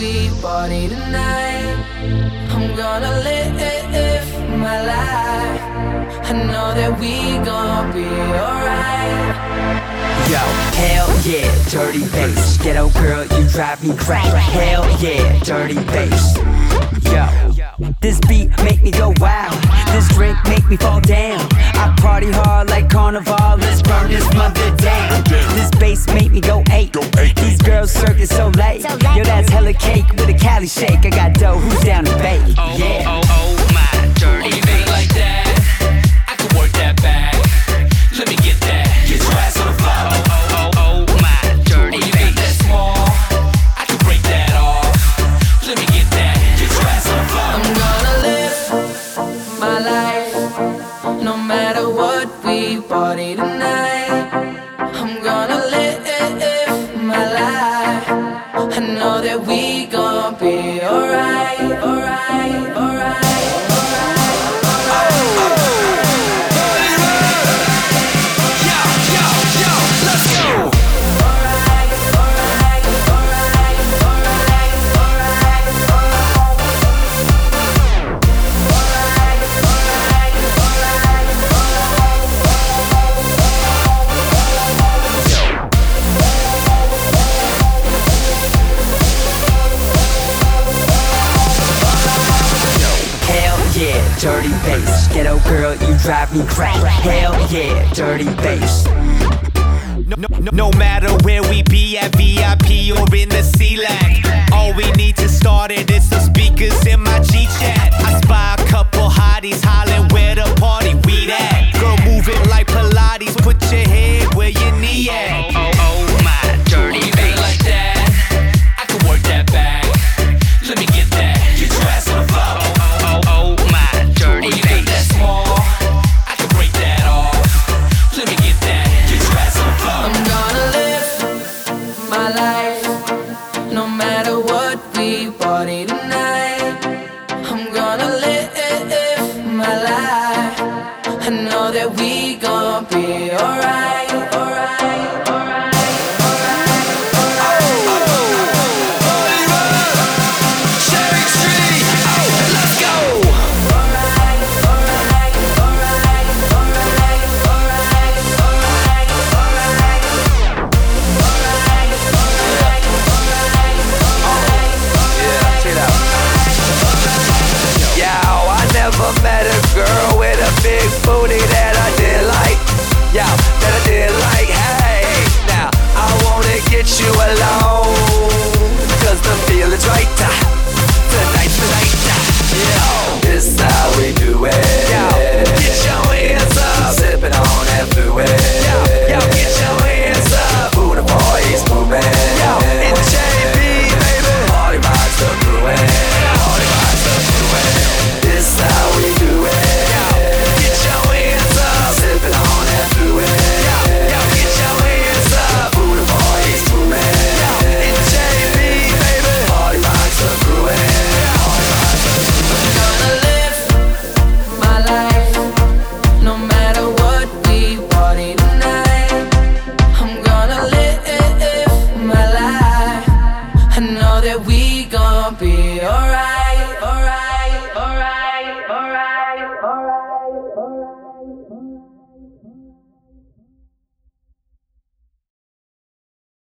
we party tonight. I'm gonna live my life. I know that we gon' be alright. Yo, hell yeah, dirty bass. Ghetto girl, you drive me crazy. Hell yeah, dirty bass. Yo, this beat make me go wild. This drink make me fall down. I party hard like carnival. Let's burn this mother down. This bass make me go eight. These girls circus so late. Yo, that's hella cake with a Cali shake. I got dough, who's down to bake? Yeah. Oh my dirty bass. Like that, I can work that back. Let me get that. Get your ass on the floor. Oh my dirty You got that bass. small, I can break that off. Let me get that. Get your ass on the floor. I'm gonna live my life. No matter what, we party tonight. I'm gonna live my life. I know that we gon' be alright, alright, alright. Dirty bass, ghetto girl, you drive me crazy. Hell yeah, dirty bass. No matter where we be at VIP or in the C-Lac, all we need to start it is some speakers in my G-Chat. I spy a couple hotties hollering where the party